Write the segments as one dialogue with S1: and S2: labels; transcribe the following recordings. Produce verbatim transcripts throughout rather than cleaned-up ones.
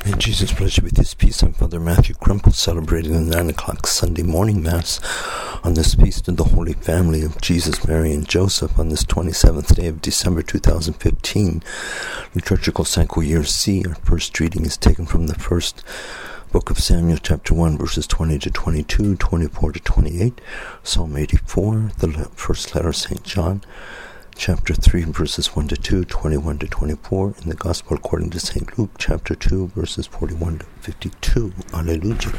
S1: May Jesus bless you with his peace. I'm Father Matthew Crumple, celebrating the nine o'clock Sunday morning Mass on this feast of the Holy Family of Jesus, Mary, and Joseph on this twenty-seventh day of December two thousand fifteen. Liturgical Cycle Year C. Our first reading is taken from the first book of Samuel, chapter one, verses twenty to twenty-two, twenty-four to twenty-eight, Psalm eighty-four, the first letter of Saint John, chapter three, verses one to two, twenty-one to twenty-four, in the Gospel according to Saint Luke, chapter two, verses forty-one to fifty-two. Alleluia.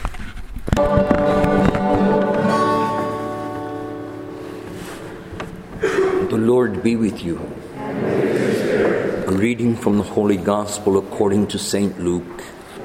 S2: The Lord be with you. A reading from the Holy Gospel according to Saint Luke.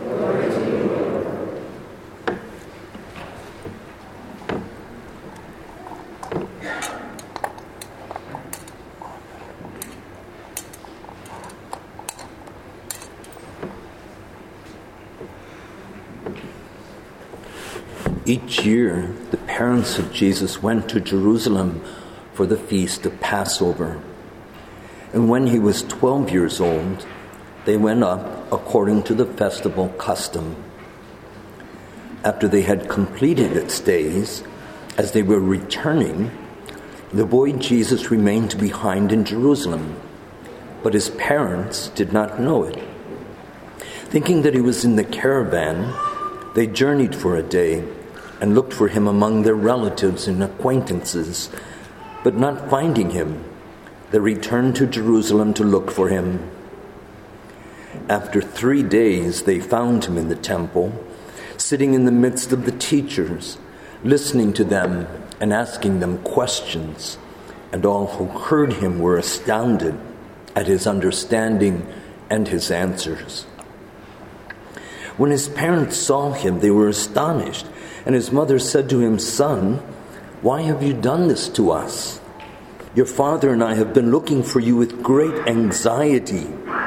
S2: Each year, the parents of Jesus went to Jerusalem for the feast of Passover. And when he was twelve years old, they went up according to the festival custom. After they had completed its days, as they were returning, the boy Jesus remained behind in Jerusalem, but his parents did not know it. Thinking that he was in the caravan, they journeyed for a day and looked for him among their relatives and acquaintances, but not finding him, they returned to Jerusalem to look for him. After three days, they found him in the temple, sitting in the midst of the teachers, listening to them and asking them questions, and all who heard him were astounded at his understanding and his answers. When his parents saw him, they were astonished. And his mother said to him, "Son, why have you done this to us? Your father and I have been looking for you with great anxiety."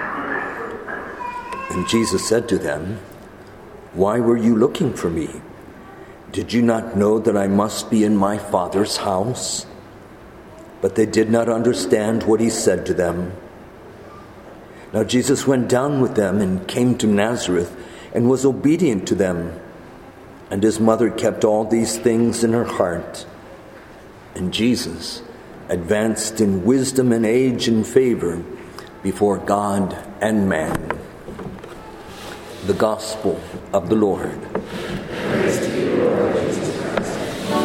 S2: And Jesus said to them, "Why were you looking for me? Did you not know that I must be in my Father's house?" But they did not understand what he said to them. Now Jesus went down with them and came to Nazareth and was obedient to them. And his mother kept all these things in her heart. And Jesus advanced in wisdom and age and favor before God and man. The Gospel of the Lord.
S3: Praise to you, Lord Jesus Christ.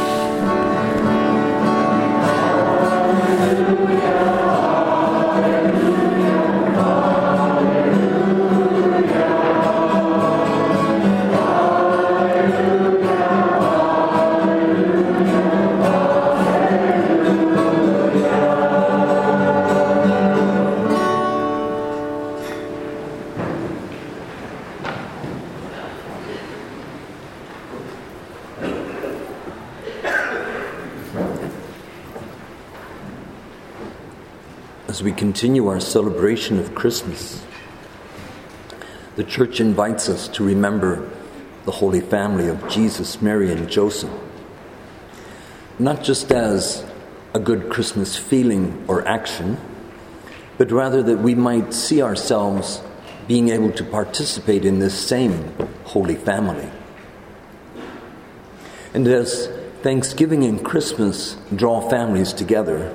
S2: As we continue our celebration of Christmas, the Church invites us to remember the Holy Family of Jesus, Mary, and Joseph, not just as a good Christmas feeling or action, but rather that we might see ourselves being able to participate in this same Holy Family. And as Thanksgiving and Christmas draw families together,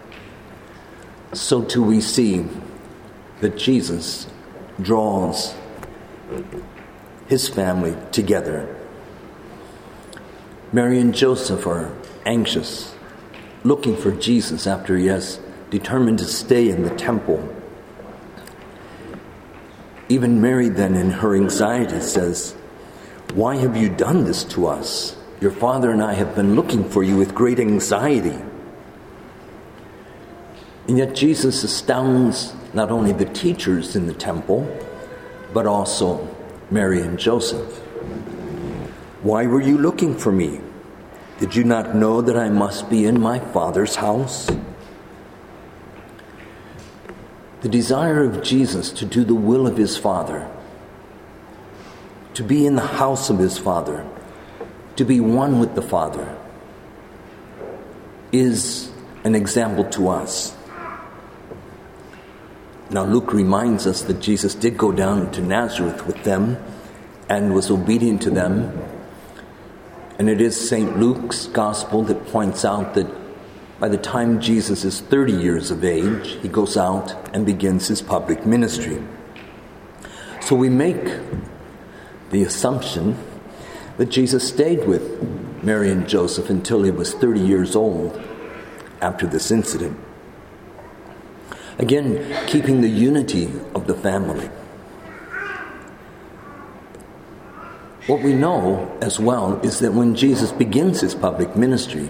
S2: so too we see that Jesus draws his family together. Mary and Joseph are anxious, looking for Jesus after he has determined to stay in the temple. Even Mary then, in her anxiety, says, "Why have you done this to us? Your father and I have been looking for you with great anxiety." And yet Jesus astounds not only the teachers in the temple, but also Mary and Joseph. "Why were you looking for me? Did you not know that I must be in my Father's house?" The desire of Jesus to do the will of his Father, to be in the house of his Father, to be one with the Father, is an example to us. Now Luke reminds us that Jesus did go down to Nazareth with them and was obedient to them. And it is Saint Luke's gospel that points out that by the time Jesus is thirty years of age, he goes out and begins his public ministry. So we make the assumption that Jesus stayed with Mary and Joseph until he was thirty years old after this incident. Again, keeping the unity of the family. What we know as well is that when Jesus begins his public ministry,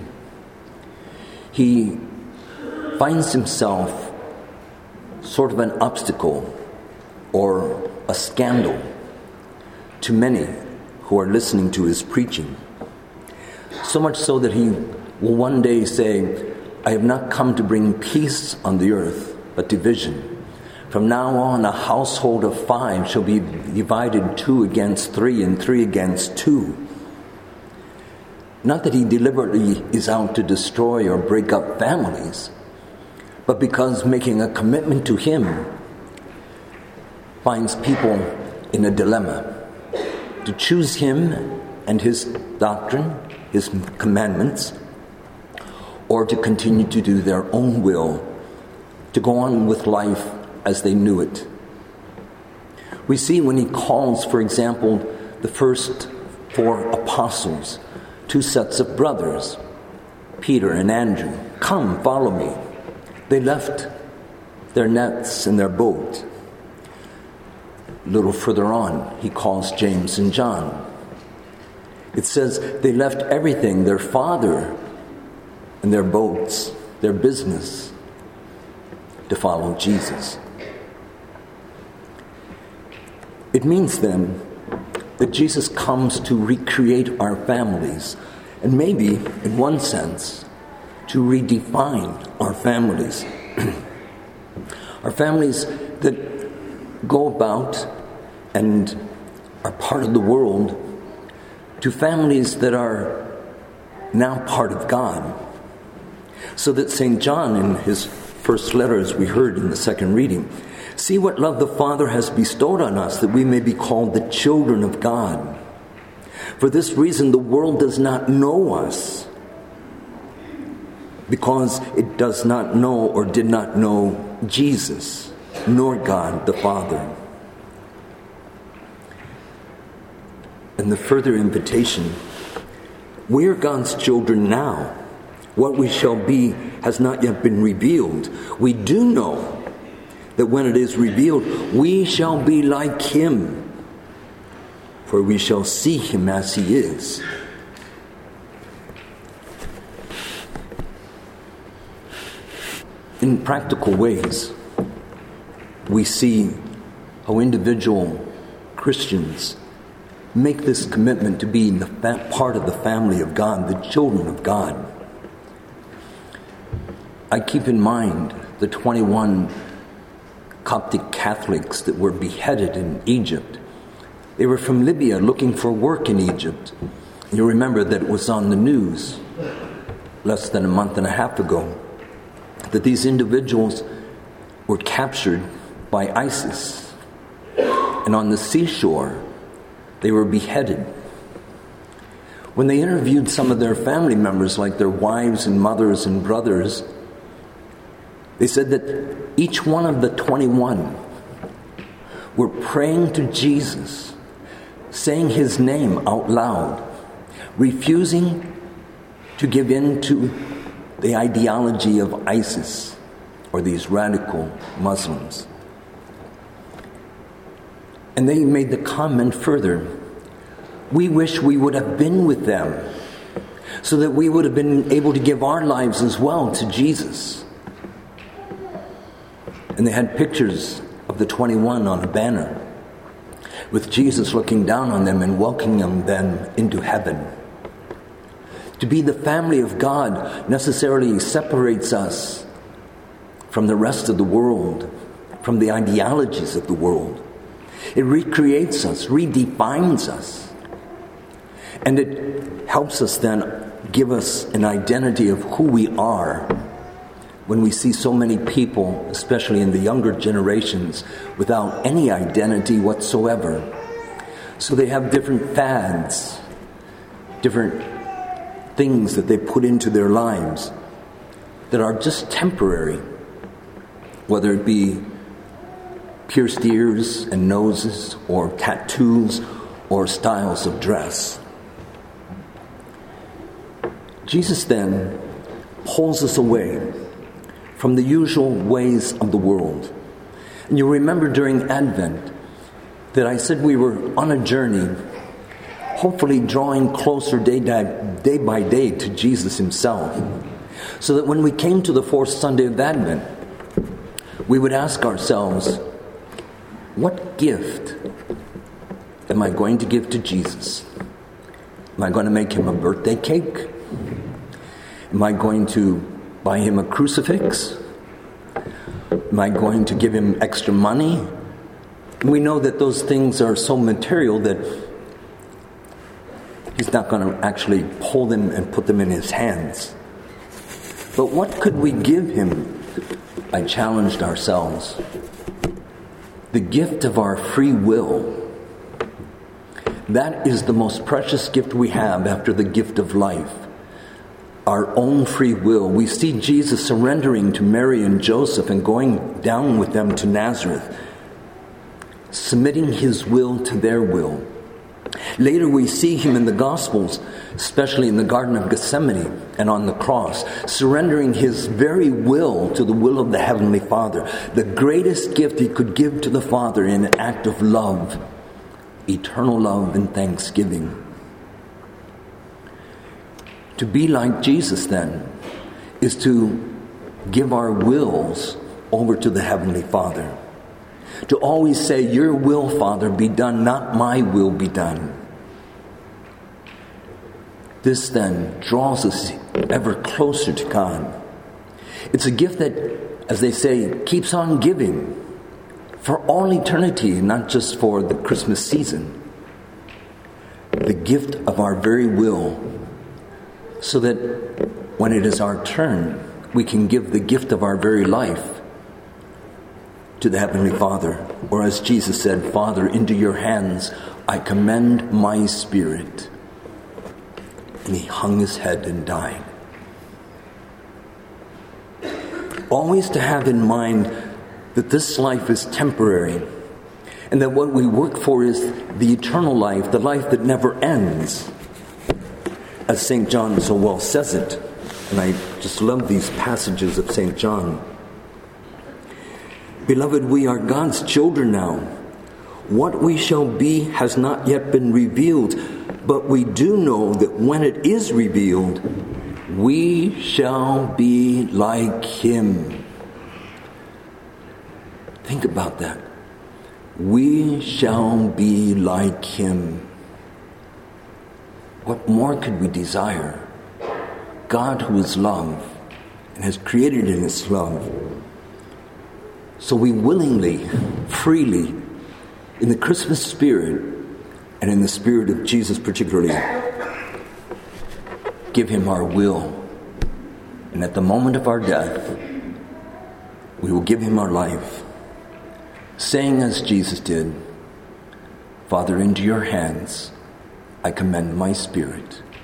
S2: he finds himself sort of an obstacle or a scandal to many who are listening to his preaching. So much so that he will one day say, I have not come to bring peace on the earth, but division. From now on, a household of five shall be divided two against three and three against two. Not that he deliberately is out to destroy or break up families, but because making a commitment to him finds people in a dilemma. To choose him and his doctrine, his commandments, or to continue to do their own will, to go on with life as they knew it. We see when he calls, for example, the first four apostles, two sets of brothers, Peter and Andrew, come, follow me. They left their nets and their boat. A little further on, he calls James and John. It says they left everything, their father and their boats, their business, to follow Jesus. It means then that Jesus comes to recreate our families, and maybe, in one sense, to redefine our families. Our families that go about and are part of the world, to families that are now part of God. So that Saint John, in his first letter, as we heard in the second reading, see what love the Father has bestowed on us, that we may be called the children of God. For this reason, the world does not know us, because it does not know or did not know Jesus, nor God the Father. And the further invitation, we are God's children now. What we shall be has not yet been revealed. We do know that when it is revealed, we shall be like him, for we shall see him as he is. In practical ways, we see how individual Christians make this commitment to be in the fa- part of the family of God, the children of God. I keep in mind the twenty-one Coptic Catholics that were beheaded in Egypt. They were from Libya looking for work in Egypt. You remember that it was on the news less than a month and a half ago that these individuals were captured by ISIS. And on the seashore, they were beheaded. When they interviewed some of their family members, like their wives and mothers and brothers, they said that each one of the twenty-one were praying to Jesus, saying his name out loud, refusing to give in to the ideology of ISIS or these radical Muslims. And they made the comment further, we wish we would have been with them so that we would have been able to give our lives as well to Jesus. And they had pictures of the twenty-one on a banner with Jesus looking down on them and welcoming them into heaven. To be the family of God necessarily separates us from the rest of the world, from the ideologies of the world. It recreates us, redefines us. And it helps us then give us an identity of who we are when we see so many people, especially in the younger generations, without any identity whatsoever. So they have different fads, different things that they put into their lives that are just temporary, whether it be pierced ears and noses, or tattoos, or styles of dress. Jesus then pulls us away from the usual ways of the world. And you remember during Advent that I said we were on a journey, hopefully drawing closer day, day by day to Jesus himself, so that when we came to the fourth Sunday of Advent, we would ask ourselves, what gift am I going to give to Jesus? Am I going to make him a birthday cake? Am I going to buy him a crucifix? Am I going to give him extra money? We know that those things are so material that he's not going to actually hold them and put them in his hands. But what could we give him? I challenged ourselves. The gift of our free will. That is the most precious gift we have after the gift of life. Our own free will. We see Jesus surrendering to Mary and Joseph and going down with them to Nazareth, submitting his will to their will. Later we see him in the Gospels, especially in the Garden of Gethsemane and on the cross, surrendering his very will to the will of the Heavenly Father. The greatest gift he could give to the Father in an act of love, eternal love and thanksgiving. To be like Jesus, then, is to give our wills over to the Heavenly Father. To always say, your will, Father, be done, not my will be done. This, then, draws us ever closer to God. It's a gift that, as they say, keeps on giving for all eternity, not just for the Christmas season. The gift of our very will, so that when it is our turn, we can give the gift of our very life to the Heavenly Father. Or as Jesus said, Father, into your hands I commend my spirit. And he hung his head and died. Always to have in mind that this life is temporary, and that what we work for is the eternal life, the life that never ends. As Saint John so well says it, and I just love these passages of Saint John. Beloved, we are God's children now. What we shall be has not yet been revealed, but we do know that when it is revealed, we shall be like him. Think about that. We shall be like him. What more could we desire? God, who is love and has created in his love. So we willingly, freely, in the Christmas spirit and in the spirit of Jesus particularly, give him our will. And at the moment of our death, we will give him our life, saying as Jesus did, Father, into your hands I commend my spirit.